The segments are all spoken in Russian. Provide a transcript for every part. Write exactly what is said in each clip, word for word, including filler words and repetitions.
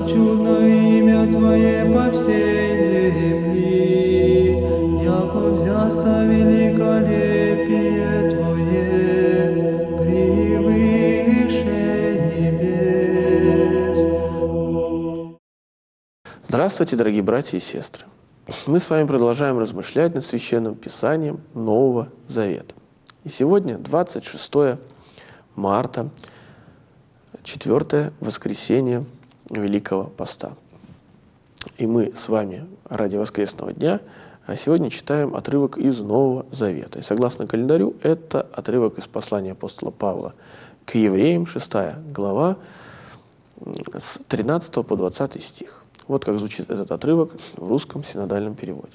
чудно имя Твое по всей земли, яко взясться великолепие Твое превыше небес. Здравствуйте, дорогие братья и сестры! Мы с вами продолжаем размышлять над Священным Писанием Нового Завета. И сегодня двадцать шестое марта, четвертое воскресенье Великого Поста. И мы с вами ради воскресного дня сегодня читаем отрывок из Нового Завета. И согласно календарю, это отрывок из послания апостола Павла к евреям, шестая глава, с тринадцатого по двадцатый стих. Вот как звучит этот отрывок в русском синодальном переводе.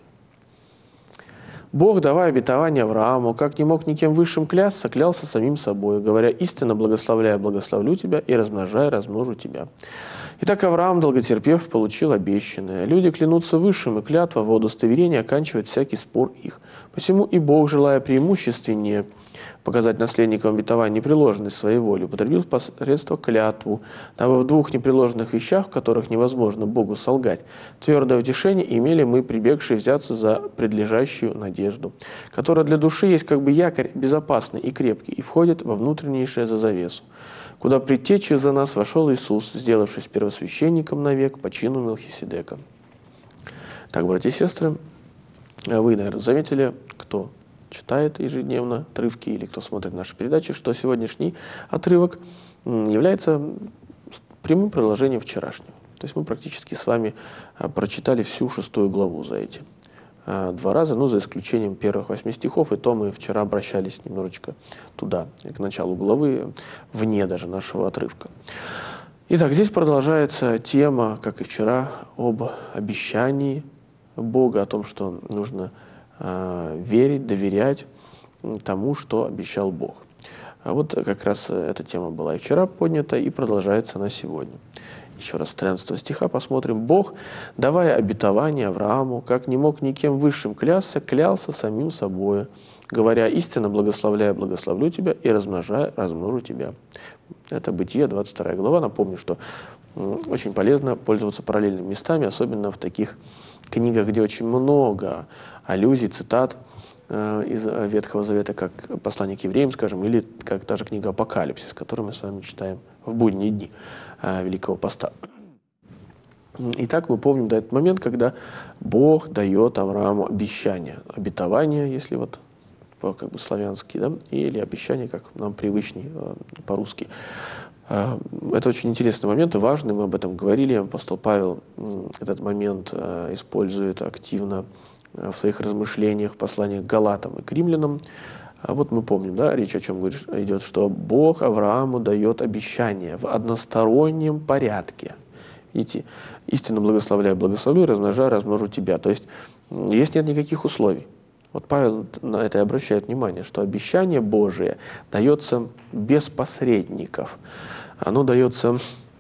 «Бог, давая обетование Аврааму, как не мог никем высшим клясться, клялся самим собой, говоря: истинно благословляя, благословлю тебя, и размножая, размножу тебя. Итак, Авраам, долготерпев, получил обещанное. Люди клянутся высшим, и клятва во удостоверение оканчивает всякий спор их. Посему и Бог, желая преимущественнее показать наследникам обетования непреложность своей воли, употребил посредство клятву, дабы в двух непреложных вещах, в которых невозможно Богу солгать, твердое утешение имели мы, прибегшие взяться за предлежащую надежду, которая для души есть как бы якорь безопасный и крепкий, и входит во внутреннейшее за завесу, куда предтечью за нас вошел Иисус, сделавшись первосвященником навек по чину Мелхиседека». Так, братья и сестры, вы, наверное, заметили, кто читает ежедневно отрывки или кто смотрит наши передачи, что сегодняшний отрывок является прямым продолжением вчерашнего. То есть мы практически с вами прочитали всю шестую главу за эти два раза, ну, за исключением первых восьми стихов, и то мы вчера обращались немножечко туда, к началу главы, вне даже нашего отрывка. Итак, здесь продолжается тема, как и вчера, об обещании Бога, о том, что нужно верить, доверять тому, что обещал Бог. А вот как раз эта тема была и вчера поднята, и продолжается она сегодня. Еще раз с тринадцатого стиха посмотрим. «Бог, давая обетование Аврааму, как не мог никем высшим клясться, клялся самим собою, говоря: истинно благословляя, благословлю тебя, и размножая, размножу тебя». Это Бытие, двадцать вторая глава. Напомню, что очень полезно пользоваться параллельными местами, особенно в таких книгах, где очень много аллюзий, цитат э, из Ветхого Завета, как послание к евреям, скажем, или как та же книга Апокалипсис, которую мы с вами читаем в будние дни э, Великого Поста. Итак, мы помним до этого момент, когда Бог дает Аврааму обещание, обетование, если вот по, как бы славянски, да, или обещание, как нам привычнее э, по-русски. Это очень интересный момент и важный, мы об этом говорили. Апостол Павел этот момент использует активно в своих размышлениях, в посланиях к Галатам и к римлянам. А вот мы помним, да, речь о чем идет, что Бог Аврааму дает обещание в одностороннем порядке. Видите, истинно благословляю, благословлю, размножаю, размножу тебя. То есть здесь нет никаких условий. Вот Павел на это и обращает внимание, что обещание Божие дается без посредников. Оно дается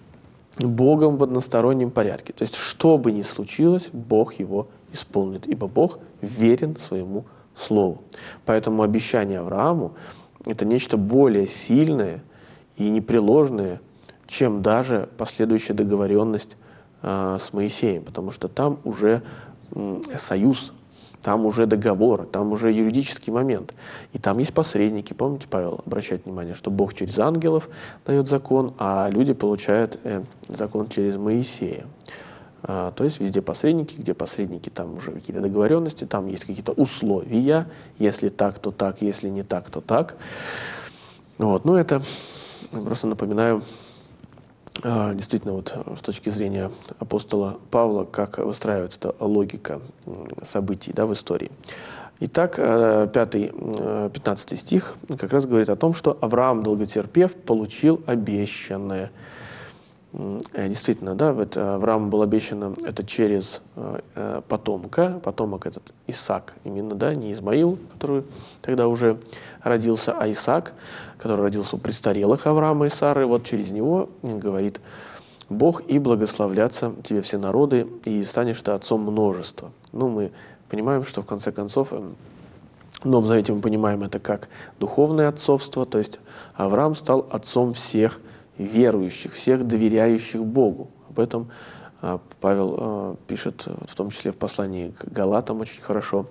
Богом в одностороннем порядке. То есть, что бы ни случилось, Бог его исполнит, ибо Бог верен своему слову. Поэтому обещание Аврааму – это нечто более сильное и непреложное, чем даже последующая договоренность э, с Моисеем, потому что там уже э, союз, там уже договор, там уже юридический момент. И там есть посредники. Помните, Павел обращает внимание, что Бог через ангелов дает закон, а люди получают э, закон через Моисея. А, то есть везде посредники, где посредники, там уже какие-то договоренности, там есть какие-то условия. Если так, то так, если не так, то так. Вот. Ну, это просто напоминаю, действительно, вот с точки зрения апостола Павла, как выстраивается эта логика событий, да, в истории. Итак, пятый, пятнадцатый стих как раз говорит о том, что Авраам, долготерпев, получил обещанное. Действительно, да, это Аврааму было обещано это через потомка, потомок этот Исаак, именно, да, не Измаил, который тогда уже родился, а Исаак, который родился у престарелых Авраама и Сары. Вот через него говорит Бог: и благословлятся тебе все народы, и станешь ты отцом множества. Ну, мы понимаем, что в конце концов в Новом Завете мы понимаем это как духовное отцовство, то есть Авраам стал отцом всех верующих, всех доверяющих Богу. Об этом Павел пишет, в том числе в послании к Галатам очень хорошо.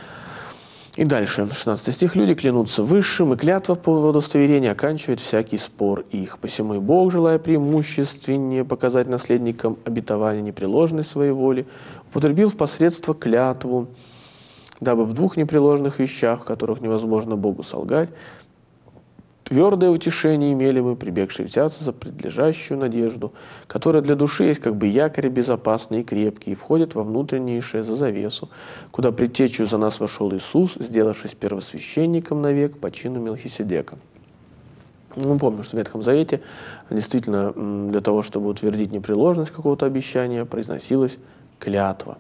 И дальше, шестнадцатый стих. «Люди клянутся высшим, и клятва по удостоверению оканчивает всякий спор их. Посему и Бог, желая преимущественнее показать наследникам обетования непреложной своей воли, употребил в посредство клятву, дабы в двух непреложных вещах, в которых невозможно Богу солгать, твердое утешение имели мы, прибегшие взяться за предлежащую надежду, которая для души есть как бы якорь безопасный и крепкий, и входит во внутреннейшее за завесу, куда предтечью за нас вошел Иисус, сделавшись первосвященником навек по чину Мелхиседека». Мы помним, что в Ветхом Завете действительно для того, чтобы утвердить непреложность какого-то обещания, произносилась клятва.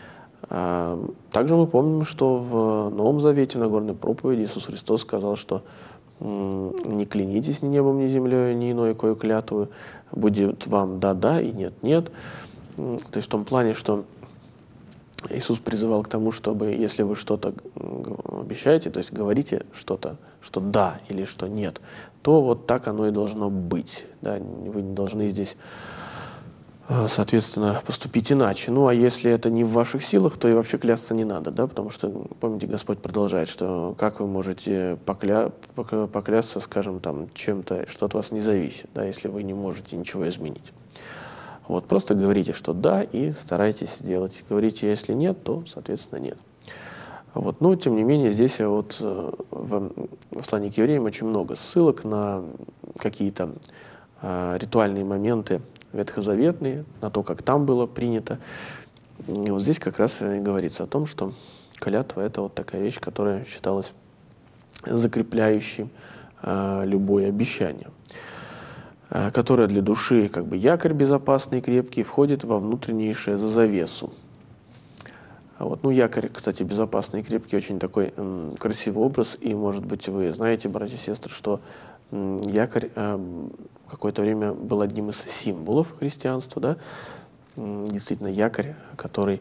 Также мы помним, что в Новом Завете, в Нагорной проповеди, Иисус Христос сказал, что «не клянитесь ни небом, ни землей, ни иной кою клятвою, будет вам да-да и нет-нет». То есть в том плане, что Иисус призывал к тому, чтобы если вы что-то обещаете, то есть говорите что-то, что да или что нет, то вот так оно и должно быть. Да? Вы не должны здесь, соответственно, поступить иначе. Ну, а если это не в ваших силах, то и вообще клясться не надо, да, потому что, помните, Господь продолжает, что как вы можете покля... поклясться, скажем, там, чем-то, что от вас не зависит, да, если вы не можете ничего изменить. Вот, просто говорите, что да, и старайтесь сделать. Говорите, если нет, то, соответственно, нет. Вот, но, тем не менее, здесь вот в послании к евреям очень много ссылок на какие-то а, ритуальные моменты, ветхозаветные, на то, как там было принято. И вот здесь как раз и говорится о том, что клятва — это вот такая вещь, которая считалась закрепляющей э, любое обещание, э, которое для души как бы якорь безопасный и крепкий, входит во внутреннейшее за завесу. Вот. Ну, якорь, кстати, безопасный и крепкий, очень такой э, красивый образ, и, может быть, вы знаете, братья и сестры, что э, якорь э, какое-то время был одним из символов христианства, да? Действительно, якорь, который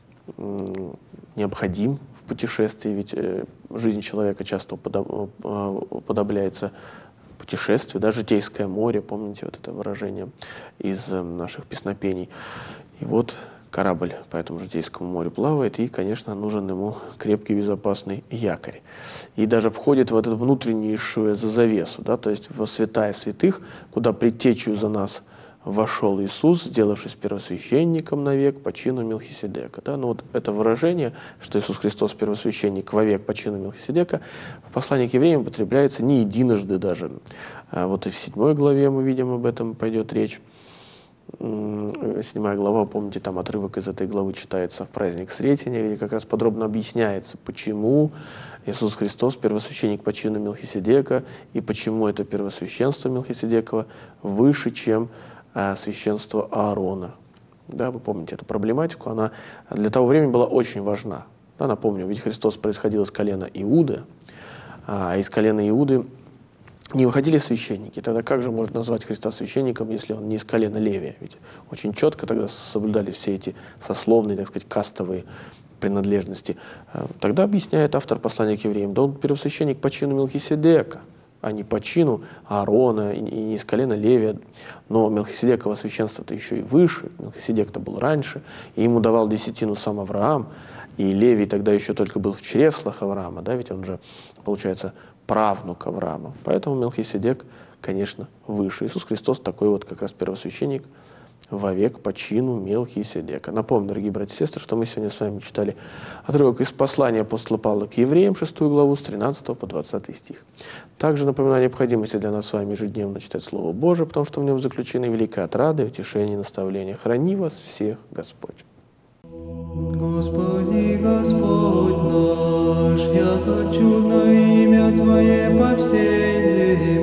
необходим в путешествии, ведь жизнь человека часто уподобляется путешествию, да, житейское море, помните вот это выражение из наших песнопений. И вот корабль по этому житейскому морю плавает, и, конечно, нужен ему крепкий, безопасный якорь. И даже входит в эту внутреннейшую завесу, да, то есть в святая святых, куда предтечью за нас вошел Иисус, сделавшись первосвященником навек по чину Мелхиседека. Да? Ну вот это выражение, что Иисус Христос первосвященник вовек по чину Мелхиседека, в послании к евреям употребляется не единожды даже. А вот и в седьмой главе мы видим, об этом пойдет речь. Седьмая глава, помните, там отрывок из этой главы читается в праздник Сретения, где как раз подробно объясняется, почему Иисус Христос первосвященник по чину Мелхиседека и почему это первосвященство Мелхиседекова выше, чем а, священство Аарона. Да, вы помните эту проблематику, она для того времени была очень важна. Да, напомню, ведь Христос происходил из колена Иуды, а из колена Иуды не выходили священники. Тогда как же можно назвать Христа священником, если он не из колена Левия? Ведь очень четко тогда соблюдались все эти сословные, так сказать, кастовые принадлежности. Тогда объясняет автор послания к евреям, да он первосвященник по чину Мелхиседека, а не по чину Аарона, и не из колена Левия. Но Мелхиседеково священство-то еще и выше, Мелхиседек-то был раньше, и ему давал десятину сам Авраам, и Левий тогда еще только был в чреслах Авраама, да, ведь он же, получается, правнук Авраама. Поэтому Мелхиседек, конечно, выше. Иисус Христос такой вот как раз первосвященник вовек по чину Мелхиседека. Напомню, дорогие братья и сестры, что мы сегодня с вами читали отрывок из послания апостола Павла к евреям, шестую главу, с тринадцатого по двадцатый стих. Также напоминаю о необходимости для нас с вами ежедневно читать Слово Божие, потому что в нем заключены великая отрада, утешение и наставление. Храни вас всех Господь. Господи, Господь наш, яко чудно имя Твое по всей земле.